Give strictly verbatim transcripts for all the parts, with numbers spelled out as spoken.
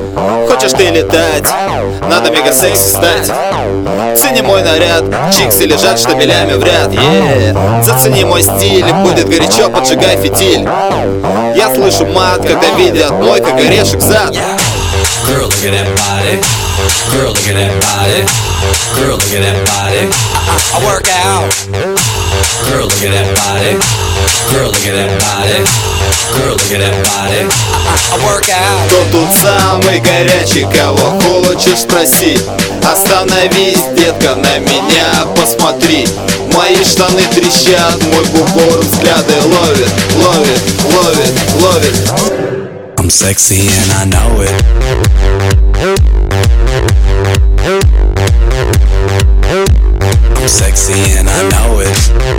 Хочешь ты летать, надо мега-секси стать. Цени мой наряд, чиксы лежат штабелями в ряд. yeah. Зацени мой стиль, будет горячо, поджигай фитиль. Я слышу мат, когда видят мой как орешек зад. Girl, look at that body. Girl, look at that body. Girl, look at that body. I, I work out. Girl, look at that body. Girl, look at that body. Girl, look at that body. I, I work out. Кто тут самый горячий, кого хочешь спроси? Остановись, детка, на меня посмотри. Мои штаны трещат, мой бугор взгляды ловит, ловит, ловит, ловит. I'm sexy and I know it. I'm sexy and I know it.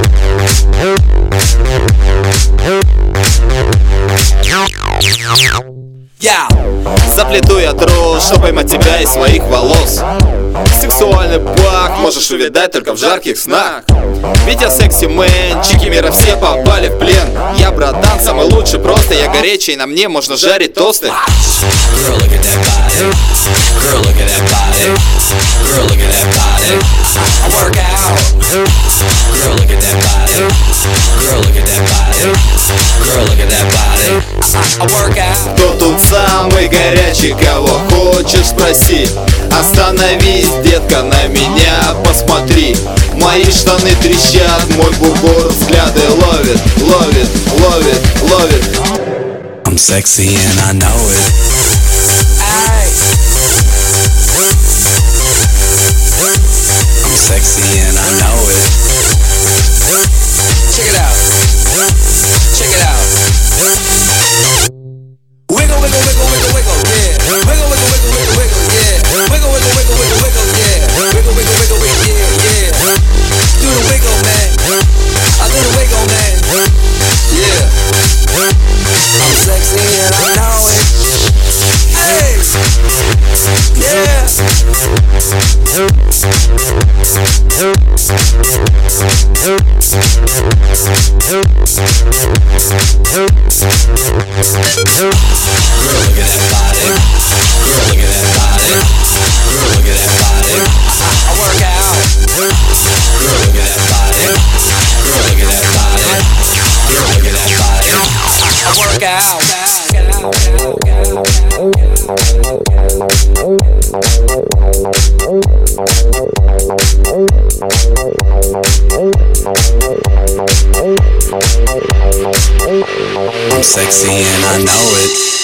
Yeah. Заплету я дрожь, чтобы поймать тебя из своих волос. Сексуальный баг можешь увидать только в жарких снах. Ведь я секси-мэн, чики мира все попали в плен. Я братан, самый лучший, просто я горячий, на мне можно жарить тосты. Girl, look at that body. Girl, look at that body. Girl, look at that body. I work out. Girl, look at that body. Girl, look at that body. Girl, look at that body. I work out. Кто тут самый горячий, кого хочешь спроси? Остановись, детка, на меня посмотри. Мои штаны трещат, мой бугор взгляды ловит, ловит, ловит, ловит. I'm sexy and I know it. I'm sexy and I know it. Check it out. Check it out. Wiggle, wiggle, wiggle, wiggle, wiggle, yeah. Wiggle, wiggle, wiggle, wiggle, wiggle, yeah. Wiggle, wiggle, wiggle, wiggle, wiggle, yeah. Wiggle, wiggle, wiggle, wiggle, yeah, yeah. Do the wiggle, man. I do the wiggle, man. Yeah. I'm sexy and I know it. Hey. Yeah. Girl, look at that body. Girl, look at that body. Girl, look at that body. I, I work out. Girl, look at that body. Girl, look at that body. Girl, look at that body. I, I work out. I'm sexy and I know it.